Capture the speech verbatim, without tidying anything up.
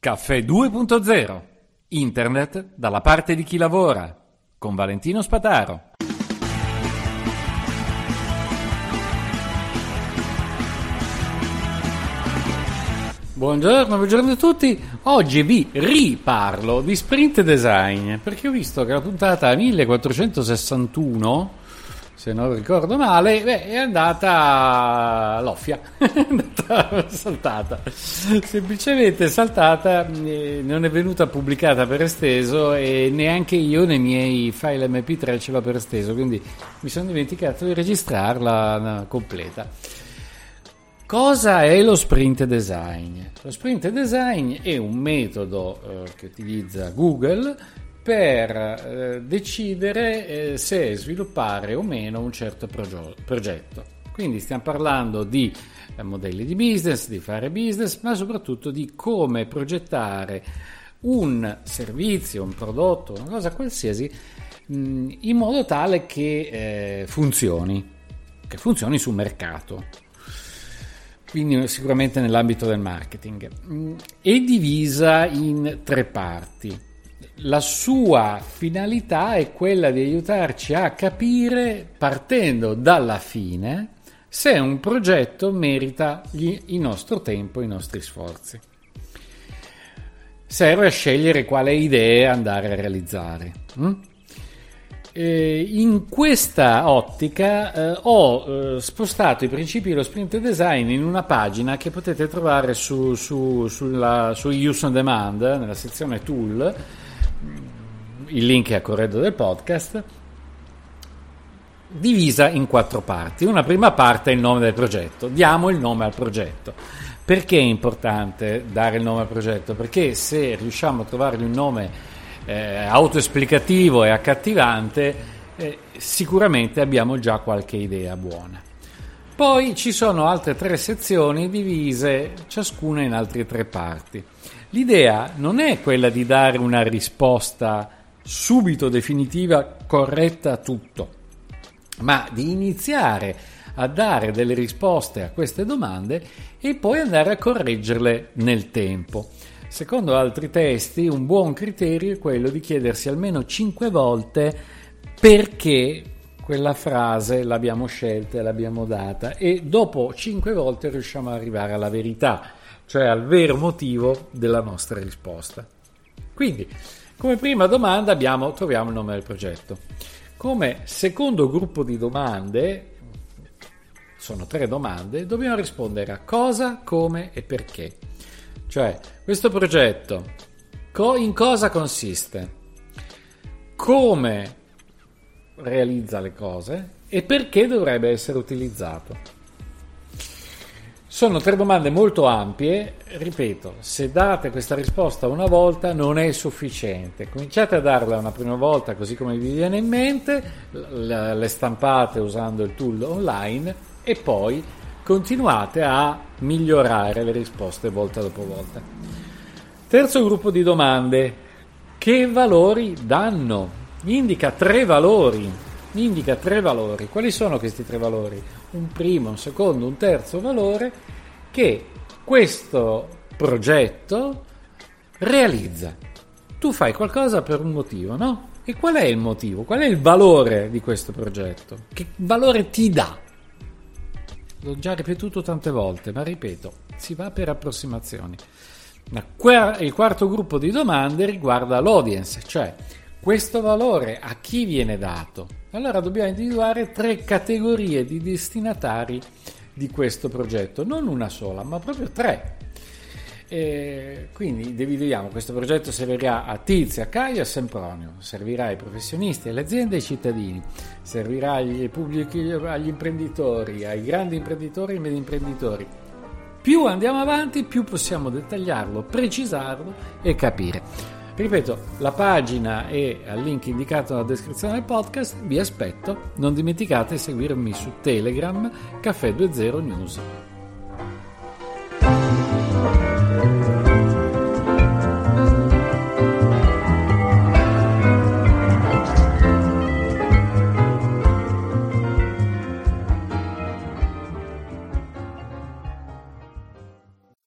Caffè due punto zero. Internet dalla parte di chi lavora. Con Valentino Spataro. Buongiorno, buongiorno a tutti. Oggi vi riparlo di sprint design perché ho visto che la puntata millequattrocentosessantuno, se non ricordo male, beh, è andata loffia, è andata saltata, semplicemente saltata, eh, non è venuta pubblicata per esteso e neanche io nei miei file emme pi tre ce l'ho per esteso, quindi mi sono dimenticato di registrarla no, completa. Cosa è lo sprint design? Lo sprint design è un metodo eh, che utilizza Google per eh, decidere eh, se sviluppare o meno un certo progio- progetto. Quindi stiamo parlando di eh, modelli di business, di fare business, ma soprattutto di come progettare un servizio, un prodotto, una cosa qualsiasi mh, in modo tale che eh, funzioni, che funzioni sul mercato. Quindi sicuramente nell'ambito del marketing. È divisa in tre parti. La sua finalità è quella di aiutarci a capire, partendo dalla fine, se un progetto merita gli, il nostro tempo, i nostri sforzi. Serve a scegliere quale idee andare a realizzare. Mm? In questa ottica eh, ho eh, spostato i principi dello sprint design in una pagina che potete trovare su, su, sulla, su Use on Demand, nella sezione Tool. Il link è a corredo del podcast, divisa in quattro parti. Una prima parte è il nome del progetto. Diamo il nome al progetto. Perché è importante dare il nome al progetto? Perché se riusciamo a trovargli un nome Eh, autoesplicativo e accattivante, eh, sicuramente abbiamo già qualche idea buona. Poi ci sono altre tre sezioni divise ciascuna in altre tre parti. L'idea non è quella di dare una risposta subito definitiva, corretta a tutto, ma di iniziare a dare delle risposte a queste domande e poi andare a correggerle nel tempo. Secondo altri testi, un buon criterio è quello di chiedersi almeno cinque volte perché quella frase l'abbiamo scelta e l'abbiamo data, e dopo cinque volte riusciamo ad arrivare alla verità, cioè al vero motivo della nostra risposta. Quindi, come prima domanda abbiamo, troviamo il nome del progetto. Come secondo gruppo di domande, sono tre domande, dobbiamo rispondere a cosa, come e perché. Cioè, questo progetto co- in cosa consiste, come realizza le cose e perché dovrebbe essere utilizzato. Sono tre domande molto ampie, ripeto, se date questa risposta una volta non è sufficiente, cominciate a darla una prima volta così come vi viene in mente, l- le stampate usando il tool online e poi continuate a migliorare le risposte volta dopo volta. Terzo gruppo di domande: che valori danno? Indica tre valori. Indica tre valori. Quali sono questi tre valori? Un primo, un secondo, un terzo valore che questo progetto realizza. Tu fai qualcosa per un motivo, no? E qual è il motivo? Qual è il valore di questo progetto? Che valore ti dà? L'ho già ripetuto tante volte, ma ripeto, si va per approssimazioni. Il quarto gruppo di domande riguarda l'audience, cioè questo valore a chi viene dato. Allora dobbiamo individuare tre categorie di destinatari di questo progetto, non una sola, ma proprio tre. E quindi dividiamo: questo progetto servirà a Tizio, a Caio e a Sempronio, servirà ai professionisti, alle aziende e ai cittadini, servirà agli pubblici, agli imprenditori, ai grandi imprenditori e ai medi imprenditori. Più andiamo avanti, più possiamo dettagliarlo, precisarlo e capire. Ripeto, la pagina è al link indicato nella descrizione del podcast. Vi aspetto, non dimenticate di seguirmi su Telegram, Caffè venti News.